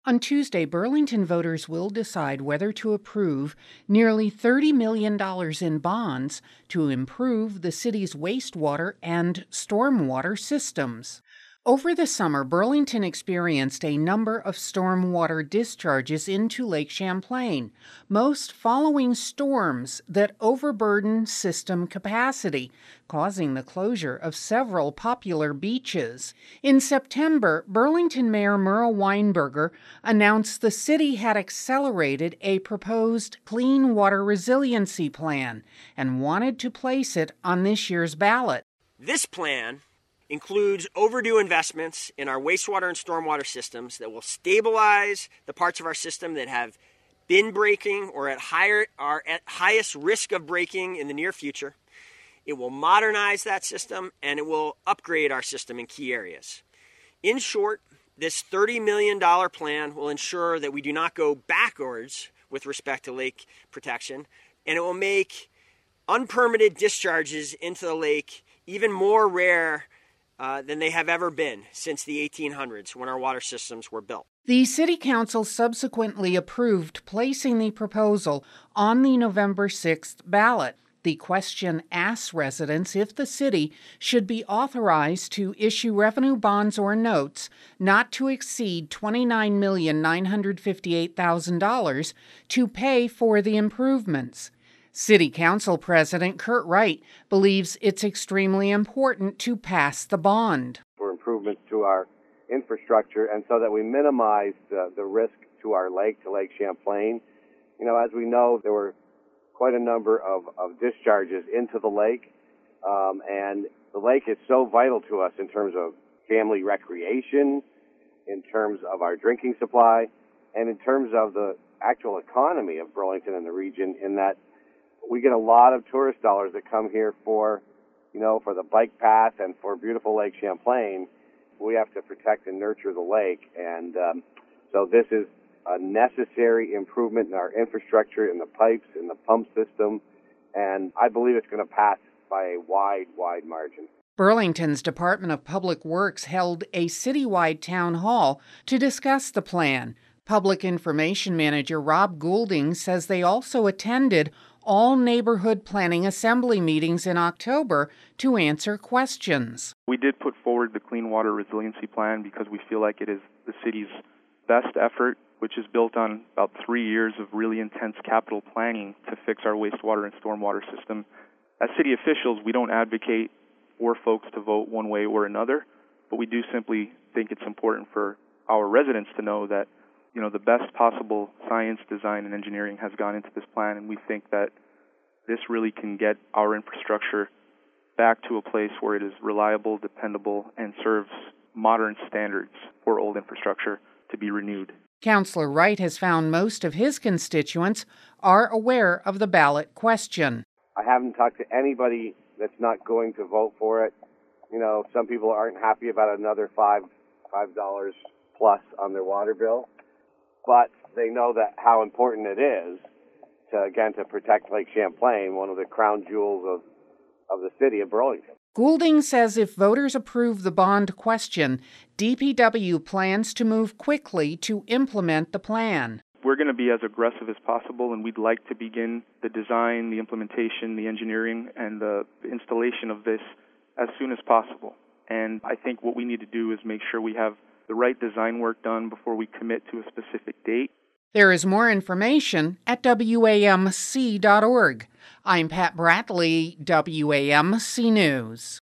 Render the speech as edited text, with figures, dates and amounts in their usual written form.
On Tuesday, Burlington voters will decide whether to approve nearly $30 million in bonds to improve the city's wastewater and stormwater systems. Over the summer, Burlington experienced a number of stormwater discharges into Lake Champlain, most following storms that overburdened system capacity, causing the closure of several popular beaches. In September, Burlington Mayor Merle Weinberger announced the city had accelerated a proposed clean water resiliency plan and wanted to place it on this year's ballot. This plan includes overdue investments in our wastewater and stormwater systems that will stabilize the parts of our system that have been breaking or are at highest risk of breaking in the near future. It will modernize that system, and it will upgrade our system in key areas. In short, this $30 million plan will ensure that we do not go backwards with respect to lake protection, and it will make unpermitted discharges into the lake even more rare than they have ever been since the 1800s when our water systems were built. The City Council subsequently approved placing the proposal on the November 6th ballot. The question asks residents if the city should be authorized to issue revenue bonds or notes not to exceed $29,958,000 to pay for the improvements. City Council President Kurt Wright believes it's extremely important to pass the bond. For improvements to our infrastructure and so that we minimize the risk to our lake, to Lake Champlain. As we know, there were quite a number of discharges into the lake, and the lake is so vital to us in terms of family recreation, in terms of our drinking supply, and in terms of the actual economy of Burlington and the region, in that we get a lot of tourist dollars that come here for the bike path and for beautiful Lake Champlain. We have to protect and nurture the lake, and so this is a necessary improvement in our infrastructure, in the pipes, in the pump system, and I believe it's going to pass by a wide margin. Burlington's Department of Public Works held a citywide town hall to discuss the plan. Public Information Manager Rob Goulding says they also attended all neighborhood planning assembly meetings in October to answer questions. We did put forward the Clean Water Resiliency Plan because we feel like it is the city's best effort, which is built on about 3 years of really intense capital planning to fix our wastewater and stormwater system. As city officials, we don't advocate for folks to vote one way or another, but we do simply think it's important for our residents to know that the best possible science, design, and engineering has gone into this plan, and we think that this really can get our infrastructure back to a place where it is reliable, dependable, and serves modern standards for old infrastructure to be renewed. Councillor Wright has found most of his constituents are aware of the ballot question. I haven't talked to anybody that's not going to vote for it. Some people aren't happy about another $5 plus on their water bill, but they know that how important it is to protect Lake Champlain, one of the crown jewels of the city of Burlington. Goulding says if voters approve the bond question, DPW plans to move quickly to implement the plan. We're going to be as aggressive as possible, and we'd like to begin the design, the implementation, the engineering, and the installation of this as soon as possible. And I think what we need to do is make sure we have the right design work done before we commit to a specific date. There is more information at WAMC.org. I'm Pat Bradley, WAMC News.